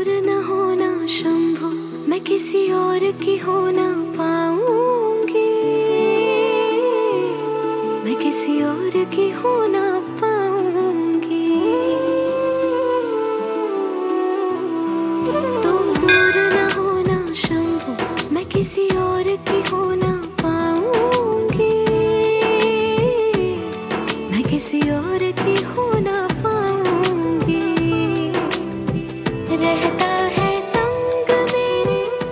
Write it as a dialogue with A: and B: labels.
A: दूर न होना शंभु, मैं किसी और की हो ना पाऊंगी, मैं किसी और की हो ना पाऊंगी। तो दूर न होना शंभु, मैं किसी और की हो ना पाऊंगी, मैं किसी और